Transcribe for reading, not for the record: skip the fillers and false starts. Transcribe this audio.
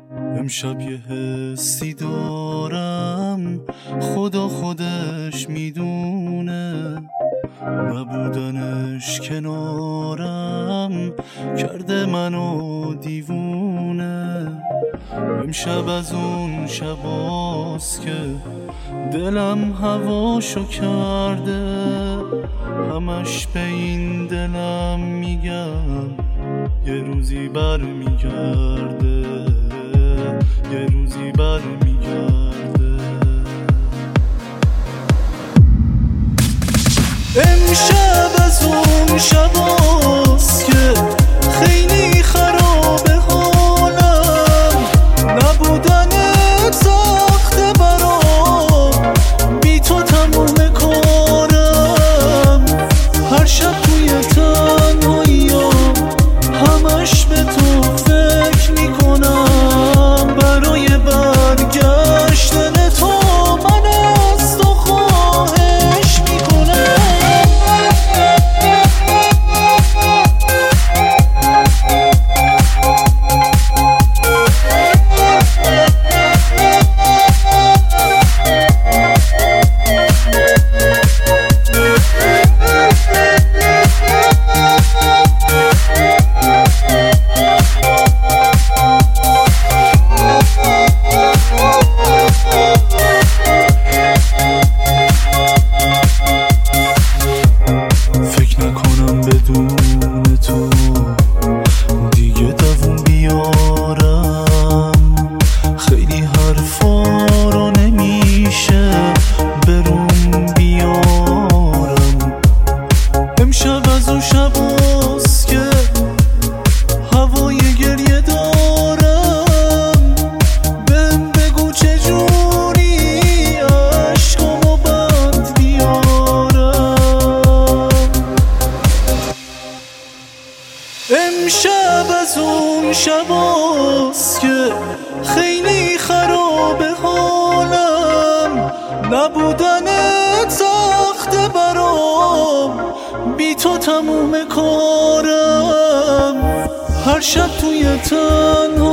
امشب یه حسی دارم خدا خودش میدونه، نبودنش کنارم کرده منو دیوونه. امشب از اون شباست که دلم هواشو کرده، همش به این دلم میگم یه روزی بر میگرده، یه روزی بر میگرده. امشب از اون شباست که خیلی خرابه حالم، نبودنت سخته برام، بی تو تموم کارم. هر شب توی تنهایی‌ام همش به تو فکر میکنم، برای برگشتن تو من از تو خواهش میکنم. فکر نکنم بدون تو دیگه دووم بیارم، خیلی حرفا رو نمیشه برون بیارم. امشب از اون شباست که هوای گریه دارم، بهم بگو چجوری عشقامو بند بیارم. امشب از اون شباست که خیلی خرابه حالم، نبودنت سخته برام، بی تو تموم کارم. هر شب توی تنها